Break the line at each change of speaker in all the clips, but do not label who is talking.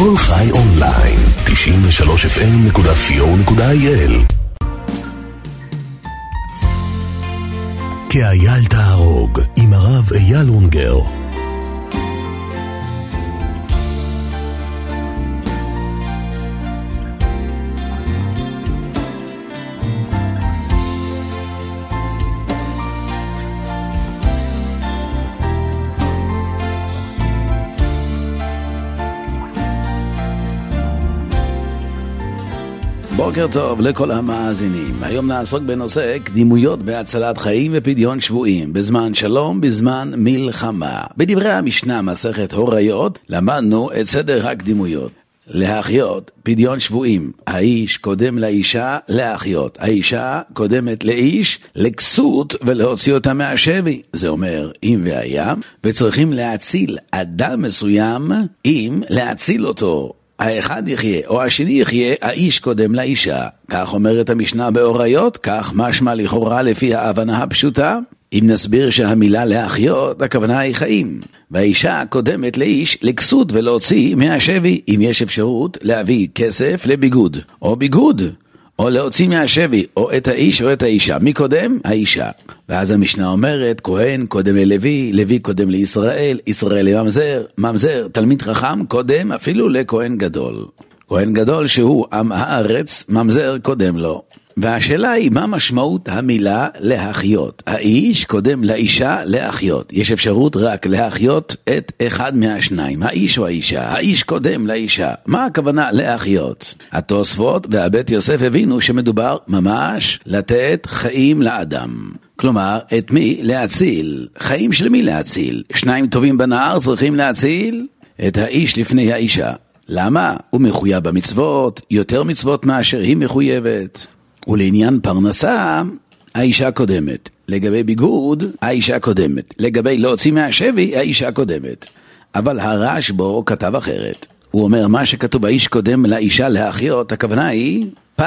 כל חי אונליין, 93fm.co.il. כאייל תהרוג עם הרב אייל אונגר.
בוקר טוב לכל המאזינים. היום נעסוק בנושא קדימויות בהצלת חיים ופדיון שבויים בזמן שלום, בזמן מלחמה. בדברי המשנה מסכת הוריות למדנו את סדר הקדימויות. להחיות, פדיון שבויים. האיש קודם לאישה להחיות. האישה קודמת לאיש לכסות ולהוציא אותה מהשבי. זה אומר אם והיה, וצריכים להציל אדם מסוים אם להציל אותו. האחד יחיה או השני יחיה, האיש קודם לאישה. כך אומרת המשנה בהוריות, כך משמע לכאורה לפי ההבנה הפשוטה. אם נסביר שהמילה להחיות, הכוונה היא חיים. והאישה קודמת לאיש לכסות ולהוציא מהשבי, אם יש אפשרות להביא כסף לביגוד, או ביגוד, או להוציא מהשבי, או את האיש או את האישה. מי קודם? האישה. ואז המשנה אומרת, כהן קודם ללוי, לוי קודם לישראל, ישראל לממזר, ממזר, תלמיד חכם קודם אפילו לכהן גדול. כהן גדול שהוא עם הארץ, ממזר קודם לו. והשאלה היא מה משמעות המילה להחיות. האיש קודם לאישה להחיות. יש אפשרות רק להחיות את אחד מהשניים, האיש או האישה. האיש קודם לאישה. מה הכוונה להחיות? התוספות והבית יוסף הבינו שמדובר ממש לתת חיים לאדם. כלומר, את מי להציל? חיים של מי להציל? שניים טובים בנהר צריכים להציל את האיש לפני האישה. למה? הוא מחויב במצוות, יותר מצוות מאשר היא מחויבת. ולעניין פרנסה, האישה קודמת. לגבי ביגוד, האישה קודמת. לגבי להוציא מהשבי, האישה קודמת. אבל הרשב"א כתב אחרת. הוא אומר, מה שכתוב האיש קודם לאישה להחיות, הכוונה היא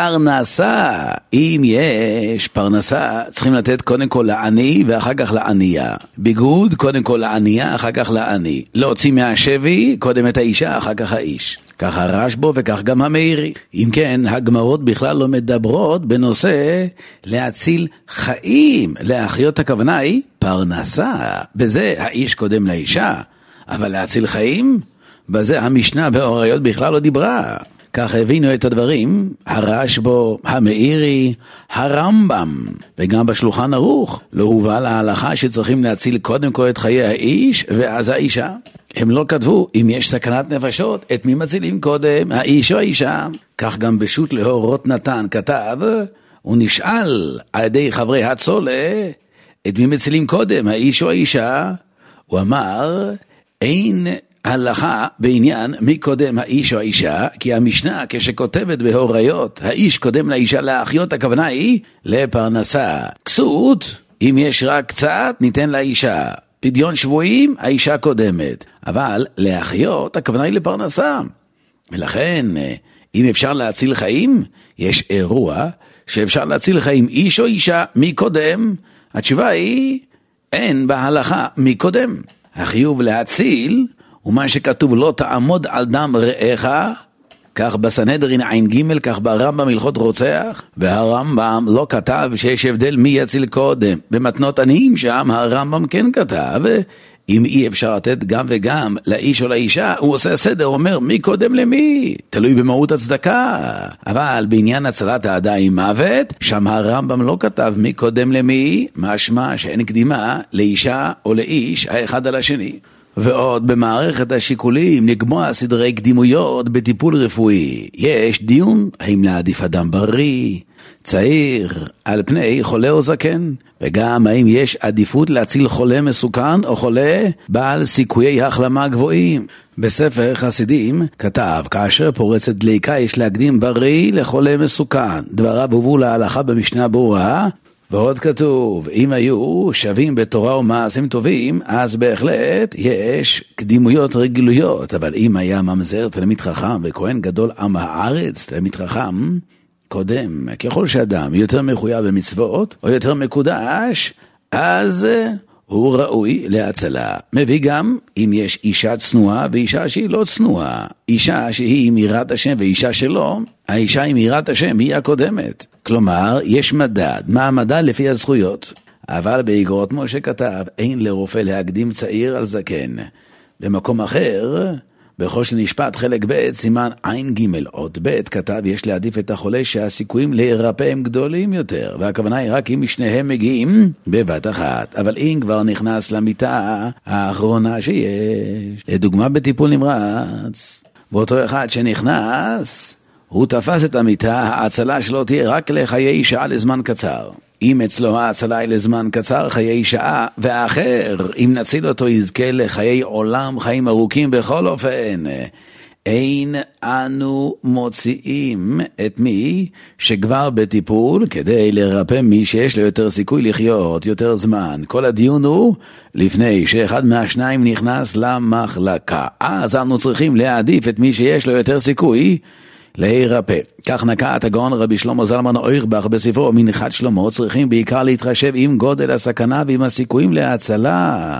פרנסה. אם יש פרנסה, צריכים לתת קודם כל לעני ואחר כך לענייה. ביגוד, קודם כל לענייה, אחר כך לעני. להוציא מהשבי, קודם את האישה, אחר כך האיש. כך הרשב"א וכך גם המאירי. אם כן, הגמרות בכלל לא מדברות בנושא להציל חיים. להחיות הכוונה היא פרנסה. בזה האיש קודם לאישה. אבל להציל חיים? בזה המשנה בהוריות בכלל לא דיברה. כך הבינו את הדברים הרשב"א, המאירי, הרמב"ם, וגם בשולחן ערוך לא הובא להלכה שצריכים להציל קודם כל את חיי האיש ואז האישה. הם לא כתבו אם יש סכנת נפשות, את מי מצילים קודם, האיש או האישה. כך גם בשו"ת להורות נתן כתב, הוא נשאל על ידי חברי הצולה, את מי מצילים קודם, האיש או האישה. הוא אמר, אין הלכה בעניין מי קודם האיש או האישה, כי המשנה כשכותבת בהוריות, האיש קודם לאישה להחיות, הכוונה היא לפרנסה. כסות, אם יש רק קצת, ניתן לאישה. פדיון שבויים, האישה קודמת. אבל להחיות, הכוונה היא לפרנסה. ולכן, אם אפשר להציל חיים, יש אירוע שאפשר להציל חיים איש או אישה, מי קודם? התשובה היא, אין בהלכה מי קודם. החיוב להציל, ומה שכתוב לא תעמוד על דם רעך, כך בסנהדרין עין ג', כך ברמב"ם הלכות רוצח, והרמב"ם לא כתב שיש הבדל מי יציל קודם. במתנות עניים שם הרמב"ם כן כתב, אם אי אפשר לתת גם וגם לאיש או לאישה, הוא עושה סדר, אומר מי קודם למי, תלוי במהות הצדקה. אבל בעניין הצלת האדם מוות, שם הרמב"ם לא כתב מי קודם למי, משמע שאין קדימה לאישה או לאיש האחד על השני. ועוד במערכת השיקולים לקבוע סדרי קדימויות בטיפול רפואי. יש דיון האם להעדיף אדם בריא, צעיר, על פני חולה או זקן, וגם האם יש עדיפות להציל חולה מסוכן או חולה בעל סיכויי החלמה גבוהים. בספר חסידים כתב, כאשר פורצת דליקה יש להקדים בריא לחולה מסוכן. דבריו הובאו להלכה במשנה ברורה, ועוד כתוב, אם היו שווים בתורה ומעשים טובים, אז בהחלט יש קדימויות רגילויות. אבל אם היה ממזר תלמיד חכם וכהן גדול עם הארץ תלמיד חכם, קודם, ככל שאדם יותר מחויב במצוות או יותר מקודש, אז הוא ראוי להצלה. מביא גם אם יש אישה צנועה ואישה שהיא לא צנועה. אישה שהיא מירת השם ואישה שלא, האישה עם מירת השם היא הקודמת. כלומר, יש מדד. מה המדד? לפי הזכויות. אבל באגרות משה כתב, אין לרופא להקדים צעיר על זקן. במקום אחר, בכל שנשפט חלק ב' סימן עין ג' עוד ב' כתב, יש להעדיף את החולה שהסיכויים להירפא הם גדולים יותר, והכוונה היא רק אם שניהם מגיעים בבת אחת. אבל אם כבר נכנס למיטה האחרונה שיש, לדוגמה בטיפול נמרץ, באותו אחד שנכנס, הוא תפס את המיטה, ההצלה שלו תהיה רק לחיי שעה לזמן קצר. אם אצלו ההצלה היא לזמן קצר, חיי שעה, והאחר, אם נציל אותו, יזכה לחיי עולם, חיים ארוכים בכל אופן. אין אנו מוציאים את מי שכבר בטיפול כדי לרפא מי שיש לו יותר סיכוי לחיות יותר זמן. כל הדיון הוא לפני שאחד מהשניים נכנס למחלקה. אז אנו צריכים להעדיף את מי שיש לו יותר סיכוי להירפא. כך נקט הגאון רבי שלמה זלמן אוירבך בספרו מנחת שלמה, צריכים בעיקר להתחשב עם גודל הסכנה ועם הסיכויים להצלה.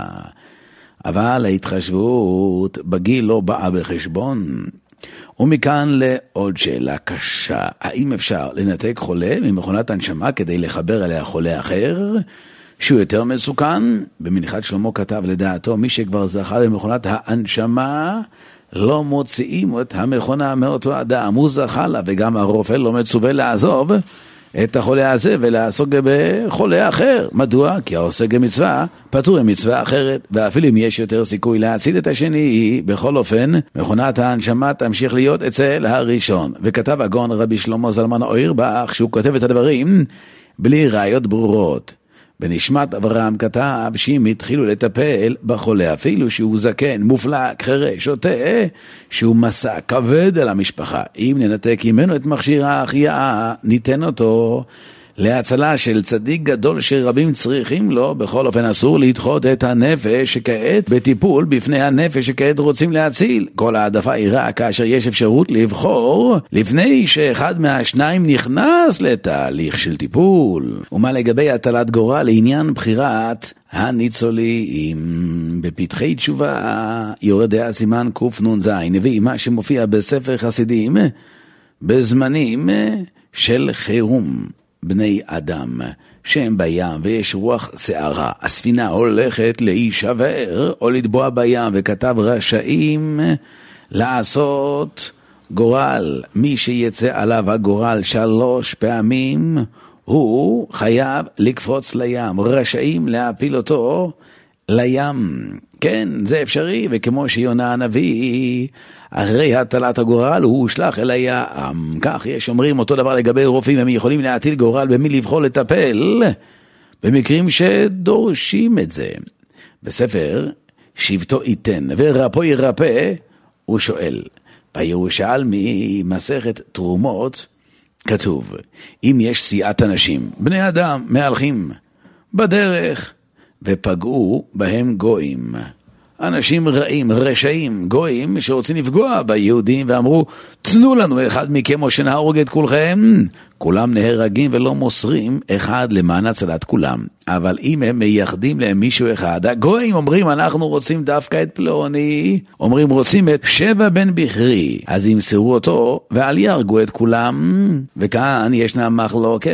אבל ההתחשבות בגיל לא באה בחשבון. ומכאן לעוד שאלה קשה, האם אפשר לנתק חולה ממכונת הנשמה כדי לחבר אליה חולה אחר שהוא יותר מסוכן? במנחת שלמה כתב לדעתו, מי שכבר זכה במכונת ההנשמה לא מוציאים את המכונה מאותו אדם, הוא זכה לה, וגם הרופא לא מצווה לעזוב את החולה הזה ולעסוק בחולה אחר. מדוע? כי העוסק במצווה פטור במצווה אחרת, ואפילו אם יש יותר סיכוי להציל את השני, בכל אופן מכונת ההנשמה תמשיך להיות אצל הראשון. וכתב הגאון רבי שלמה זלמן אוירבך שהוא כותב את הדברים בלי ראיות ברורות. בנשמת אברהם כתב שאם התחילו לטפל בחולה, אפילו שהוא זקן, מופלג, חרש, שוטה, שהוא מסע כבד על המשפחה, אם ננתק ממנו את מכשיר ההחייאה, ניתן אותו להצלה של צדיק גדול שרבים צריכים לו. בכל אופן אסור לדחות את הנפש שכעת בטיפול בפני הנפש שכעת רוצים להציל. כל העדפה היא רק כאשר יש אפשרות לבחור לפני שאחד מהשניים נכנס לתהליך של טיפול. ומה לגבי הטלת גורל לעניין בחירת הניצולים? בפתחי תשובה יורד הסימן קנ"ז, הביא מה שמופיע בספר חסידים בזמנים של חירום. בני אדם שהם בים ויש רוח שערה, הספינה הולכת להישבר או לטבוע בים, וכתב רשאים לעשות גורל. מי שיצא עליו הגורל 3 פעמים הוא חייב לקפוץ לים, רשאים להפיל אותו לים. כן, זה אפשרי, וכמו שיונה הנביא אחרי הטלת הגורל הוא הושלך אל הים. כך יש אומרים אותו דבר לגבי רופאים, הם יכולים להטיל גורל במי לבחור לטפל במקרים שדורשים את זה. בספר שבטו ייתן ורפו ירפא הוא שואל, בירושלמי מסכת תרומות כתוב, אם יש סיעת אנשים, בני אדם מהלכים בדרך ופגעו בהם גויים, אנשים רעים, רשעים, גויים שרוצים לפגוע ביהודים, ואמרו, תנו לנו אחד מכם או שנהרוג את כולכם. כולם נהרגים ולא מוסרים אחד למען הצלת כולם. אבל אם הם מייחדים להם מישהו אחד, הגויים אומרים, אנחנו רוצים דווקא את פלוני, אומרים רוצים את שבע בן בכרי, אז ימסרו אותו ואל יהרגו את כולם. וכאן ישנה מחלוקת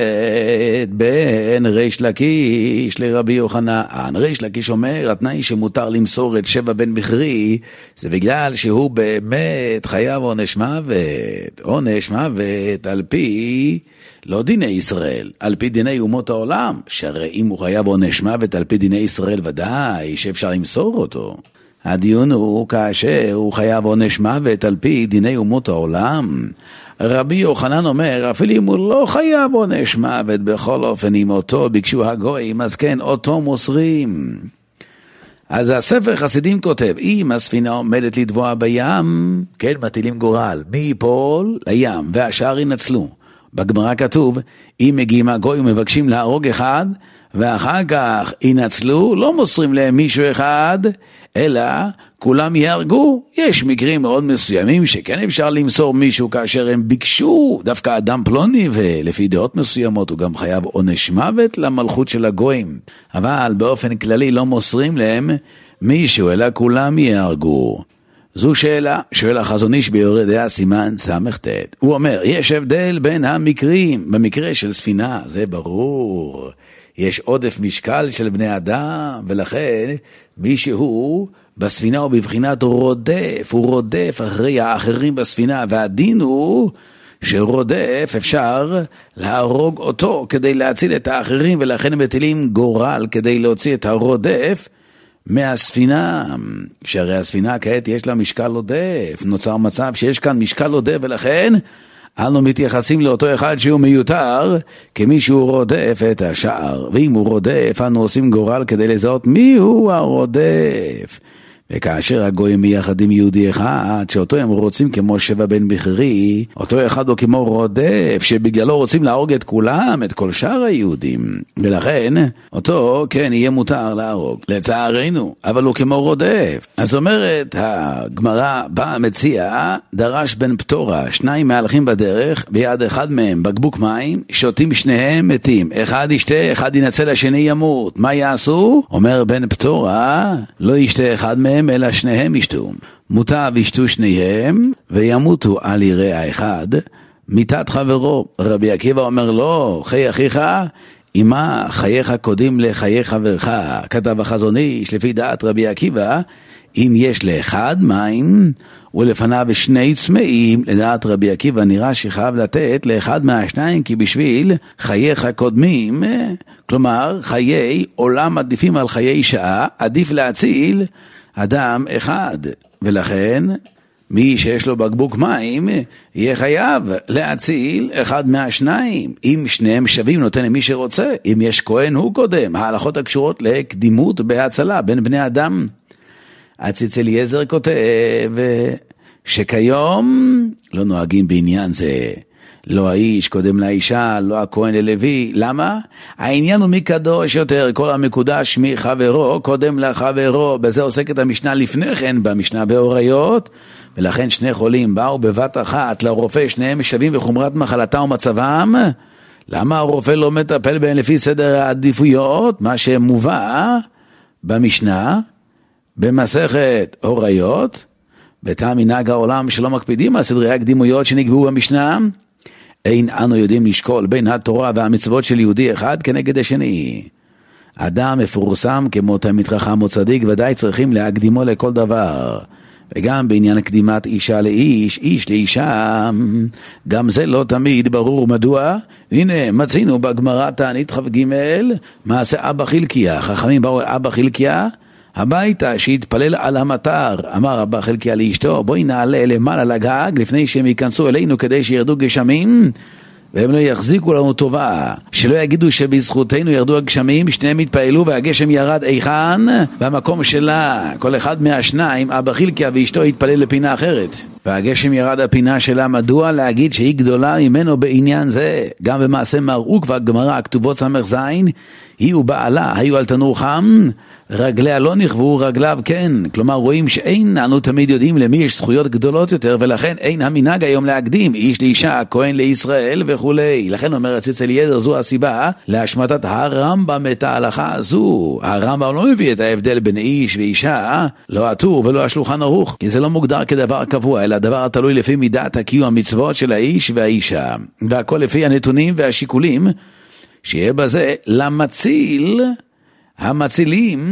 בין ריש לקיש לרבי יוחנן. ריש לקיש אומר, התנאי שמותר למסור את שבע בן בכרי זה בגלל שהוא באמת חייב עונש מוות. עונש מוות על פי לא דיני ישראל, על פי דיני אומות העולם, שהרי אם הוא חייב עונש מוות על פי דיני ישראל ודאי שאפשר למסור אותו. הדיון הוא כאשר הוא חייב עונש מוות על פי דיני אומות העולם. רבי יוחנן אומר, אפילו אם הוא לא חייב עונש מוות, בכל אופן אם אותו ביקשו הגויים, אז כן, אותו מוסרים. אז הספר חסידים כותב, אם הספינה עומדת לטבוע בים, כן, מטילים גורל, מי ייפול? לים, והשאר ינצלו. בגמרא כתוב, אם מגיעים הגויים מבקשים להרוג אחד, ואחר כך ינצלו, לא מוסרים להם מישהו אחד, אלא כולם יהרגו. יש מקרים מאוד מסוימים שכן אפשר למסור מישהו כאשר הם ביקשו, דווקא אדם פלוני, ולפי דעות מסוימות הוא גם חייב עונש מוות למלכות של הגויים. אבל באופן כללי לא מוסרים להם מישהו, אלא כולם יהרגו. זו שאלה, שואל החזון איש ביורה דעה סימן סמ"ט. הוא אומר, יש הבדל בין המקרים. במקרה של ספינה, זה ברור. יש עודף משקל של בני אדם, ולכן מישהו בספינה הוא בבחינת רודף, הוא רודף אחרי האחרים בספינה, והדין הוא שרודף אפשר להרוג אותו כדי להציל את האחרים, ולכן מטילים גורל כדי להוציא את הרודף מהספינה, שהרי הספינה כעת יש לה משקל עודף, נוצר מצב שיש כאן משקל עודף, ולכן אנו מתייחסים לאותו אחד שהוא מיותר כמי שהוא רודף את השאר, ואם הוא רודף אנו עושים גורל כדי לזהות מי הוא הרודף. וכאשר הגויים מייחדים יהודי אחד שאותו הם רוצים כמו שבע בן בכרי, אותו אחד הוא כמו רודף שבגללו רוצים להרוג את כולם, את כל שאר היהודים, ולכן אותו כן יהיה מותר להרוג לצערנו, אבל הוא כמו רודף. אז אומרת הגמרא, בא המציע, דרש בן פטורה, שניים מהלכים בדרך, ביד אחד מהם בקבוק מים, שותים שניהם מתים, אחד ישתה, אחד ינצל, השני ימות, מה יעשו? אומר בן פטורה, לא ישתה אחד מהם אלא שניהם ישתו, מוטב ישתו שניהם וימותו על יראה האחד מיתת חברו. רבי עקיבא אומר לו, חי אחיך אמא חייך קודים לחיי חברך. כתב החזון איש, לפי דעת רבי עקיבא, אם יש לאחד מים ולפניו שני צמאים, לדעת רבי עקיבא נראה שחייב לתת לאחד מהשניים, כי בשביל חייך קודמים, כלומר חיי עולם עדיפים על חיי שעה, עדיף להציל אדם אחד, ולכן מי שיש לו בקבוק מים יהיה חייב להציל אחד מהשניים. אם שניהם שווים נותן למי שרוצה, אם יש כהן הוא קודם. ההלכות הקשורות לקדימות בהצלה בין בני אדם. הציץ אליעזר כותב שכיום לא נוהגים בעניין זה, לא האיש קודם לאישה, לא הכהן ללוי. למה? העניין הוא מקדוש יותר, כל המקודש מחברו קודם לחברו. בזה עוסקת המשנה לפני כן, במשנה באוריות. ולכן שני חולים באו בבת אחת לרופא, שניהם שווים בחומרת מחלתה ומצבם. למה הרופא לא מטפל בהם לפי סדר העדיפויות? מה שמובא במשנה במסכת אוריות, בטעם מנהג העולם שלא מקפידים על סדרי הקדימויות שנקבעו במשנה, אין אנו יודעים לשקול בין התורה והמצוות של יהודי אחד כנגד השני. אדם מפורסם כמו תלמיד חכם או צדיק ודאי צריכים להקדימו לכל דבר, וגם בעניין קדימת אישה לאיש, איש לאישה, גם זה לא תמיד ברור. מדוע? הנה מצינו בגמרא תענית כ"ג מעשה אבא חלקיה. חכמים באו אבא חלקיה הביתה שהתפלל על המטר, אמר אבא חלקיה לאשתו, בואי נעלה למעלה לגג לפני שהם ייכנסו אלינו כדי שירדו גשמים והם לא יחזיקו לנו טובה, שלא יגידו שבזכותנו ירדו הגשמים. שניהם התפעלו והגשם ירד איכן? במקום שלה. כל אחד מהשניים, אבא חלקיה ואשתו, התפלל לפינה אחרת, והגשם ירד הפינה שלה. מדוע? להגיד שהיא גדולה ממנו בעניין זה. גם במעשה מרוק והגמרא הכתובות סמך זין, היא ובעלה היו על תנור חם, רגליה לא נכוו, רגליו כן. כלומר רואים שאין אנו תמיד יודעים למי יש זכויות גדולות יותר, ולכן אין המנהג היום להקדים איש לאישה, כהן לישראל וכולי. לכן אומר הציץ אליעזר, זו הסיבה להשמטת הרמב"ם את ההלכה הזו. הרמב"ם לא מביא את ההבדל בין איש ואישה, לא הטור ולא השולחן ערוך, כי זה לא מוגדר כדבר קבוע, אלא דבר תלוי לפי מידת הקיום המצוות של האיש והאישה, והכל לפי הנתונים והשיקולים שיהיה בזה למציל, המצילים,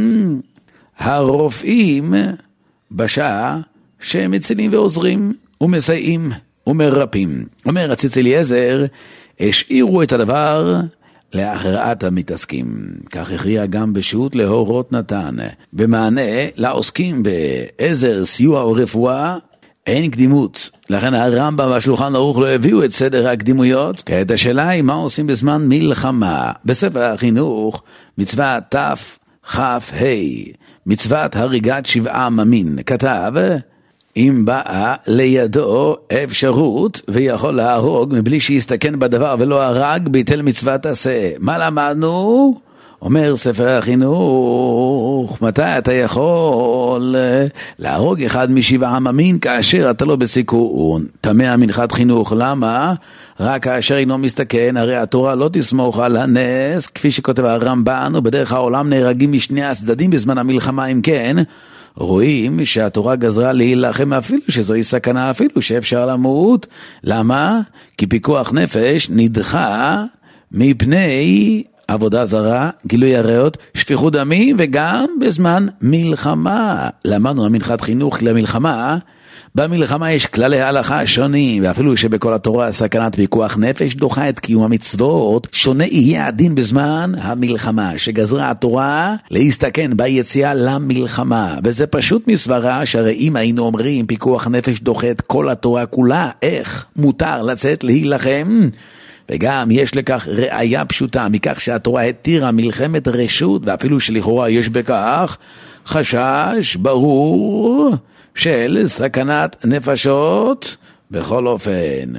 הרופאים, בשעה שהם מצילים ועוזרים ומסייעים ומרפאים. אומר הציץ אליעזר, השאירו את הדבר להכרעת המתעסקים. כך הכריע גם בשו"ת להורות נתן. במענה לעוסקים בעזר, סיוע או רפואה, אין קדימות. לכן הרמב"ם והשולחן ערוך לא הביאו את סדר הקדימויות. כעת השאלה היא מה עושים בזמן מלחמה. בספר החינוך מצוות תכ"ה, מצוות הריגת 7 עממים, כתב, אם באה לידו אפשרות ויכול להרוג מבלי שיסתכן בדבר ולא הרג, ביטל מצוות עשה. מה למדנו? אומר ספר החינוך, מתי אתה יכול להרוג אחד מ7 עממים כאשר אתה לא בסיכון? תמה מנחת חינוך. למה? רק כאשר אינו מסתכן, הרי התורה לא תסמוך על הנס, כפי שכותב הרמב"ן, ובדרך העולם נהרגים משני הצדדים בזמן המלחמה. אם כן, רואים שהתורה גזרה להילחם אפילו שזוהי סכנה, אפילו שאפשר למות. למה? כי פיקוח נפש נדחה מפני עבודה זרה, גילוי עריות, שפיכות דמים, וגם בזמן מלחמה. למדנו המנחת חינוך למלחמה. במלחמה יש כללי הלכה שונים, ואפילו שבכל התורה סכנת פיקוח נפש דוחה את קיום המצוות, שונה יהיה הדין בזמן המלחמה, שגזרה התורה להסתכן ביציאה למלחמה. וזה פשוט מסברה, שהרי אם היינו אומרים פיקוח נפש דוחה את כל התורה כולה, איך מותר לצאת להילחם? וגם יש לכך ראיה פשוטה, מכך שהתורה התירה מלחמת רשות, ואפילו שלכאורה יש בכך חשש ברור של סכנת נפשות. בכל אופן,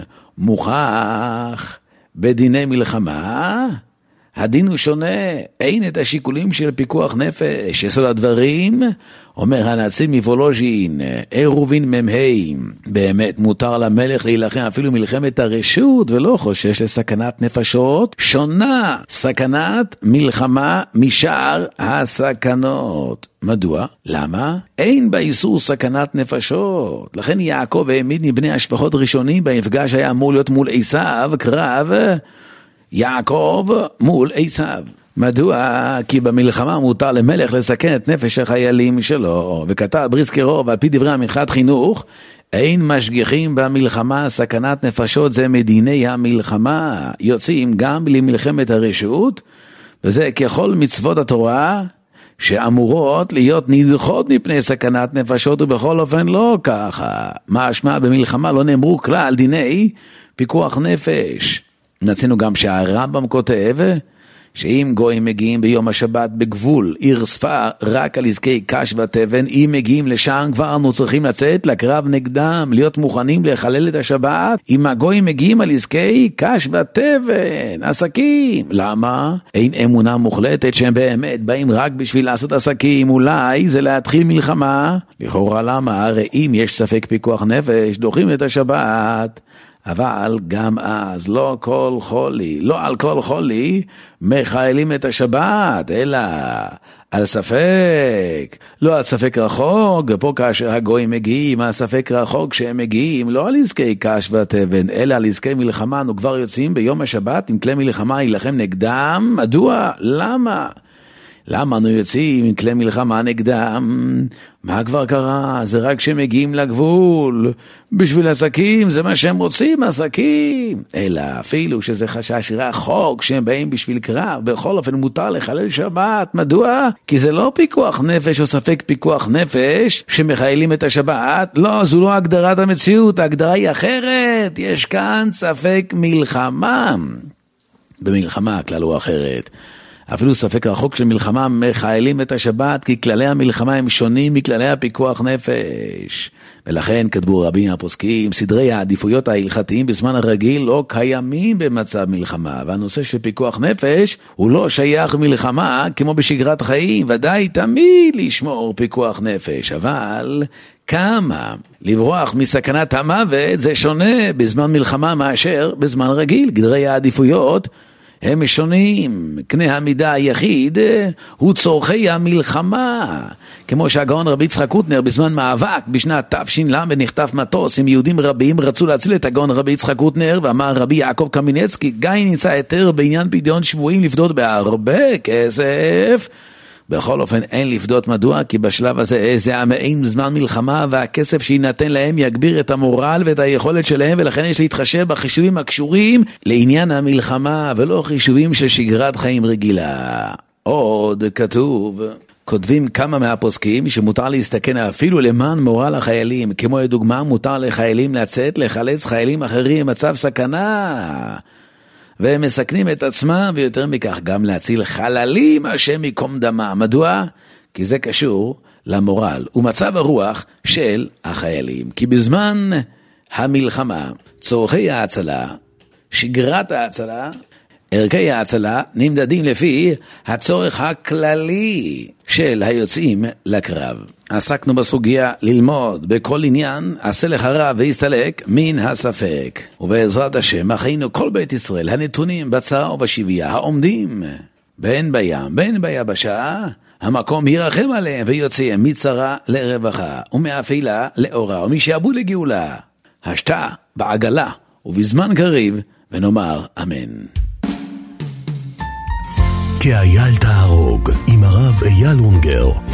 מוכח בדיני מלחמה, הדין הוא שונה, אין את השיקולים של פיקוח נפש. יסוד הדברים, אומר הנציב מוולוז'ין, עירובין ממהים, באמת מותר למלך להילחם אפילו מלחמת הרשות, ולא חושש לסכנת נפשות. שונה סכנת מלחמה משאר הסכנות. מדוע? למה? אין באיסור סכנת נפשות. לכן יעקב העמיד מבני השפחות ראשונים במפגש היה אמור להיות מול עשיו, קרב יעקב מול עשיו. מדוע? כי במלחמה מותר למלך לסכן את נפש החיילים שלו. וכתב בריסקרוב על פי דברי המנחת חינוך, אין משגיחים במלחמה, סכנת נפשות זה מדיני המלחמה, יוצאים גם למלחמת הרשות, וזה ככל מצוות התורה שאמורות להיות נדחות מפני סכנת נפשות, ובכל אופן לא ככה. משמע במלחמה לא נאמרו כלל דיני פיקוח נפש. נצינו גם שהרמב"ם כותב שאם גויים מגיעים ביום השבת בגבול עיר ספר רק על עסקי קש ותבן, אם מגיעים לשם כבר אנו צריכים לצאת לקרב נגדם, להיות מוכנים לחלל את השבת. אם הגויים מגיעים על עסקי קש ותבן, עסקים. למה? אין אמונה מוחלטת שהם באמת באים רק בשביל לעשות עסקים, אולי זה להתחיל מלחמה. לכאורה למה? הרי אם יש ספק פיקוח נפש דוחים את השבת. אבל גם אז לא כל חולי, לא על כל חולי מחיילים את השבת, אלא על ספק, לא על ספק רחוק. פה כאשר הגויים מגיעים, על ספק רחוק שהם מגיעים, לא על עסקי קש ותבן, אלא על עסקי מלחמה. אנו כבר יוצאים ביום השבת עם כלי מלחמה ילחם נגדם. מדוע? למה? למה אנו יוצאים עם כלי מלחמה נגדם? מה כבר קרה? זה רק שמגיעים לגבול בשביל עסקים, זה מה שהם רוצים, עסקים. אלא אפילו שזה חשש רחוק שהם באים בשביל קרב, בכל אופן מותר לחלל שבת. מדוע? כי זה לא פיקוח נפש או ספק פיקוח נפש שמחיילים את השבת. לא, זו לא הגדרת המציאות, ההגדרה היא אחרת. יש כאן ספק מלחמה. במלחמה הכלל הוא אחרת. אפילו ספק רחוק של מלחמה מחיילים את השבת, כי כללי המלחמה הם שונים מכללי הפיקוח נפש. ולכן כתבו רבים הפוסקים, סדרי העדיפויות ההלכתיים בזמן הרגיל לא קיימים במצב מלחמה, והנושא של פיקוח נפש הוא לא שייך מלחמה כמו בשגרת חיים, ודאי תמיד לשמור פיקוח נפש, אבל כמה לברוח מסכנת המוות זה שונה בזמן מלחמה מאשר בזמן רגיל. גדרי העדיפויות הם שונים. קנה המידה היחיד הוא צורכי המלחמה. כמו שהגאון רבי יצחק קוטנר בזמן מאבק בשנת תש"ל נחטף מטוס עם יהודים רבים, רצו להציל את הגאון רבי יצחק קוטנר, ואמר רבי יעקב קמינצקי, גיא נמצא היתר בעניין פדיון שבויים לפדות בהרבה כסף. בכל אופן אין לפדות. מדוע? כי בשלב הזה זה המעין זמן מלחמה, והכסף שינתן להם יגביר את המורל ואת היכולת שלהם, ולכן יש להתחשב בחישובים הקשורים לעניין המלחמה ולא חישובים של שגרת חיים רגילה. עוד כתוב, כותבים כמה מהפוסקים שמותר להסתכן אפילו למען מורל החיילים, כמו לדוגמה מותר לחיילים לצאת לחלץ חיילים אחרים במצב סכנה, והם מסכנים את עצמם, ויותר מכך גם להציל חללים השם יקום דמם. מדוע? כי זה קשור למורל ומצב הרוח של החיילים. כי בזמן המלחמה צורכי ההצלה, שגרת ההצלה, ערכי ההצלה נמדדים לפי הצורך הכללי של היוצאים לקרב. עסקנו בסוגיה ללמוד בכל עניין, עשה לך רב והסתלק מן הספק. ובעזרת השם, אחיינו כל בית ישראל, הנתונים בצרה ובשבייה, העומדים בין בים, בין ביבשה, המקום ירחם עליהם ויוציאם מצרה לרווחה, ומאפילה לאורה, ומשעבוד לגאולה. השתה בעגלה ובזמן קריב, ונאמר אמן.
כאייל תהרוג עם הרב אייל אונגר.